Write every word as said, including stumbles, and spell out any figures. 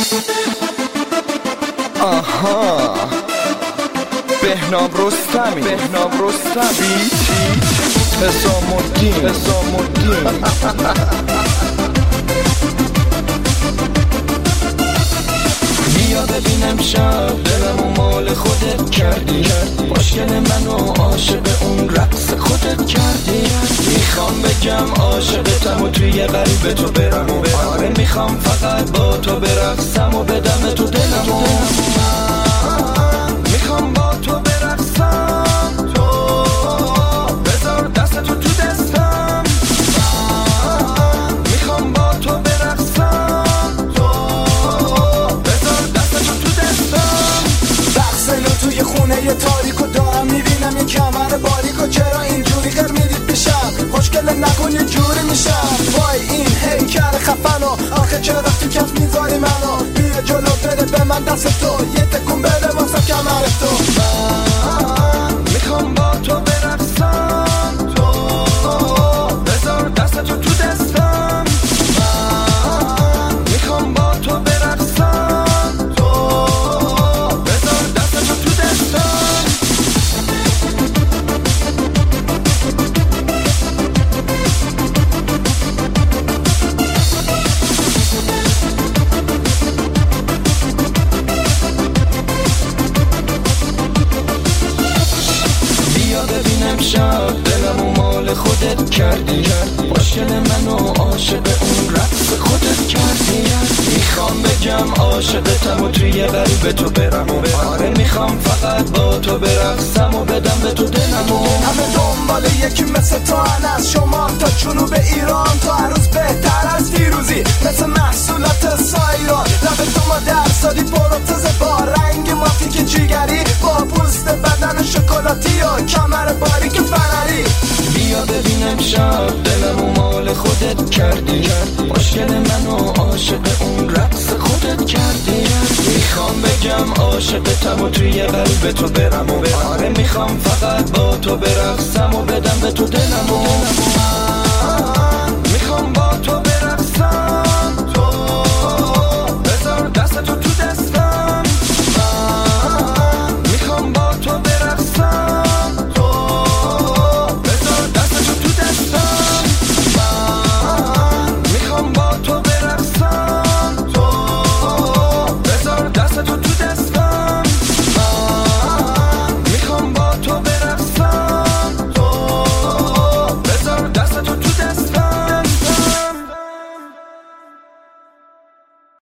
آها بهنام رستمی بهنام رستمی حسام الدین حسام الدین بیا ببینم شب دلمو مال خودت کردی، مشکل منو عاشق اون رقص خودت کردی. میخوام بگم عاشقتم و توی قلب تو برم و آره میخوام فقط با تو برقصم و بدم تو دلمو. میخوام با تو برقصم، تو بذار دست تو تو دستم. میخوام با تو برقصم، تو بذار دست تو تو دستم. رقص اینو توی خونه یه تاریکو دارم میبینم، یه کمر باریکو چرا اینجوری غیر میدید بشم، خوشگله نکن یه جوری میشم. وای این هیکل خفنو آخه چرا تو کف میذاری منو، بیا جلو بده به من دست تو، یه تکون بده واسه کمر تو. من میخوام با تو برقصم، تو بذار دست تو تو دستم. من میخوام با تو برقصم، تو بذار دست تو تو دستم. شب دلمو مال خودت کردی، مشکل منو عاشق اون رقص خودت کردی. میخوام بگم عاشقتم و توی قلب تو برم و آره میخوام فقط با تو برقصم و بدم به تو دلمو. همه دنبال یکی مثل تو هن، از شما تا جنوب ایران، تا هر روز بهتر از دیروزی مثل محصولات سایران. لب تو ما درصدی پروتز با رنگ مافیک جیگری، با پوست بدن شکلاتی و کمر باریک فراری. بیا ببینم شب دلمو مال خودت کردی، مشکل منو عاشق اون رقص خودت کردی. میخوام بگم عاشقتم و توی قلب تو برم و آره میخوام فقط با تو برقصم و بدم به تو دلمو. میخوام با تو